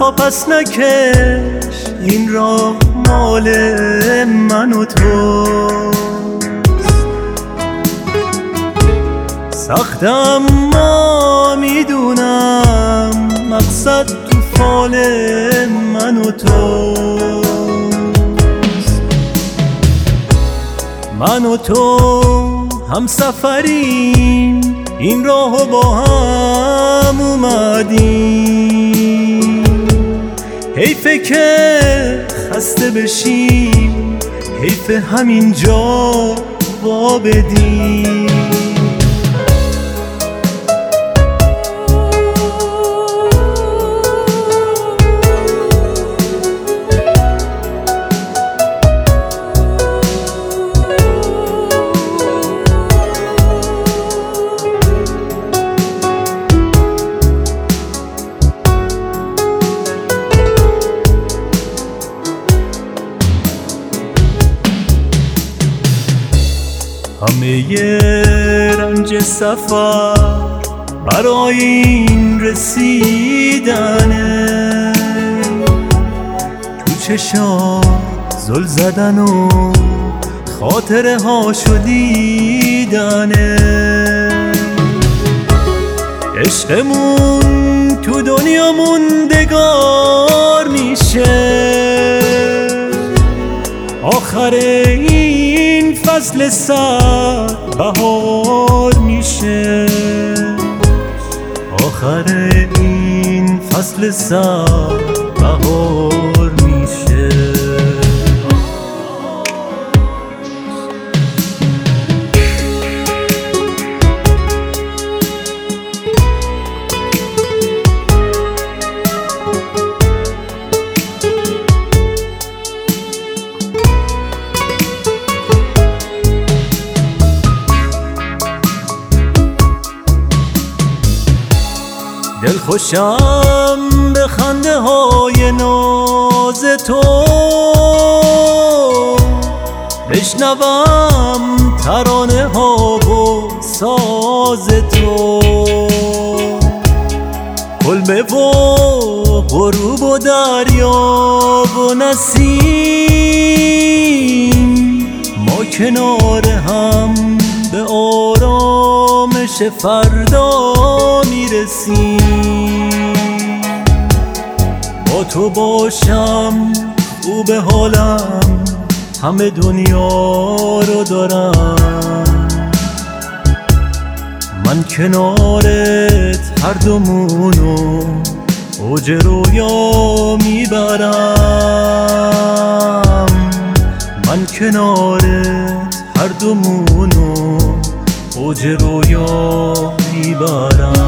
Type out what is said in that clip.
پس نکش، این راه مال من و توست. سخت اما میدونم مقصد تو فال من و توست. من و تو هم سفریم، این راهو با هم اومدیم. حیفه که خسته بشیم، حیف همینجا وا بدیم. همه رنج سفر برای این رسیدنه، تو چشات زل زدن و خاطره ها شدیدنه. عشقمون تو دنیا موندگار میشه، آخر این فصل سرد بهار میشه. آخر این فصل سرد بهار میشه. دلخوشم به خنده های ناز تو، بشنوم ترانه ها و ساز تو. کلبه و غروب و دریا و نسیم، ما کنار هم به آرامش فردا میرسیم. با تو باشم خوب حالم، همه دنیا رو دارم. من کنارت هر دومونو اوج رویا میبرم. من کنارت هر دومونو اوج رویا میبرم.